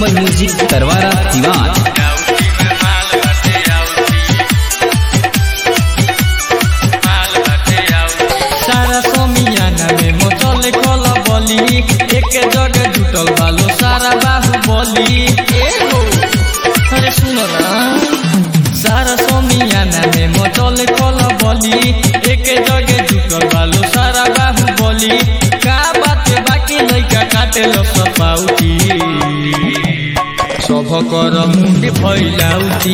नीलकमल music Tarwara Siwan. सारा समियाना में मचल कल बली, एक जगह जुटल बालो सारा बाहुबली। अरे सुनो ना, सारा समियाना में मचल कल बली, एक जगह जुटल बालो सारा बाहुबली। का बात बाकी लइका काटे लो सपाउटी, सब कर मुंडी फैलाउटी।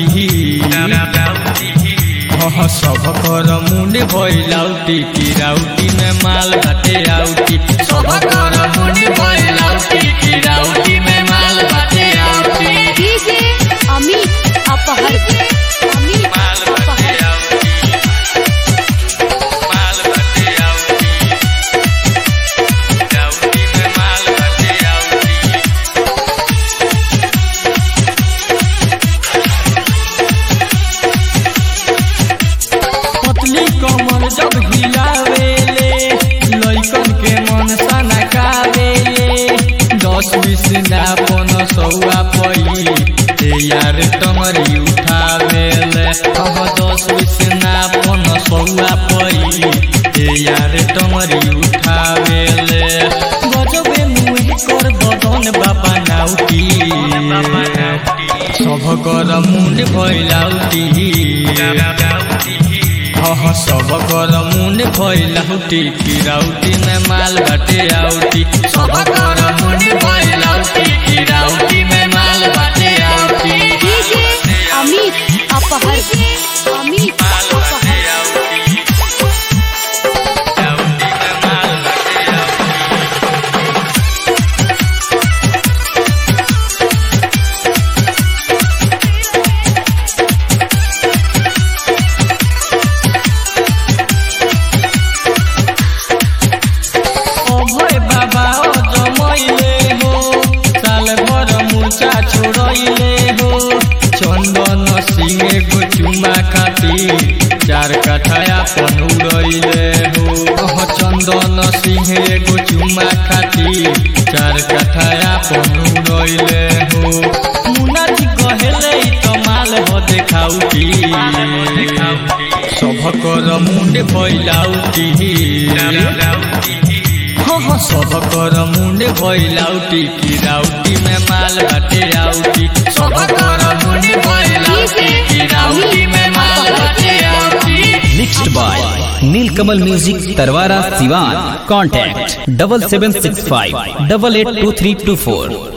सब कर मुंडी फैलाउटी, की राउटी में माल बाटे आउटी। सब कर मुंडी फैलाउटी, की राउटी में माल बाटे आउटी। डीजे अमित अपहर माल बाटे आउटी, माल बाटे आउटी, राउटी में माल बाटे आउटी। पतली कमर जब हिलावेले, लइकन के मन सनकावेले। 10-20 ना 500 पई, यार टमरी उठावेले। 10-20 ना 500 पई, यार टमरी उठावेले। गजबे मुँह कर बदन बाबा नाउटी, सब कर मुंड फैलाउटी। सब कर मुंड फैलाउटी, की राउटी में माल बाटे आउटी। सब कर मुंड फैलाउटी, की राउटी में माल बाटे आउटी। डीजे अमित अपहर अमित माल बाटे आउटी, राउटी में माल बाटे आउटी। अभय बाबा जमैले हो, साल भर मूर्छा छोड़ैले हो। चंदन सिंह एगो चुमा खाती, 4 कट्ठा अपन उड़ैले हो। चंदन सिंह एगो चुमा खाती, 4 कट्ठा अपन उड़ैले हो। मुन्ना जी कहेले त माल हो देखाउटी, सब कर मुंड फैलाउटी। सब कर मुंड फैलाउटी, की राउटी में माल बाटे आउटी। सब कर मुंड फैलाउटी, की राउटी में माल बाटे आउटी। Mixed by Neelkamal music Tarwara Siwan. Contact 7765 882324।